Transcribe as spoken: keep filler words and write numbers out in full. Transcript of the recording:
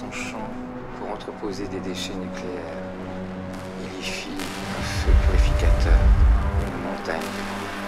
son champ pour entreposer des déchets nucléaires. Il y fit un feu purificateur, une montagne de brûlés.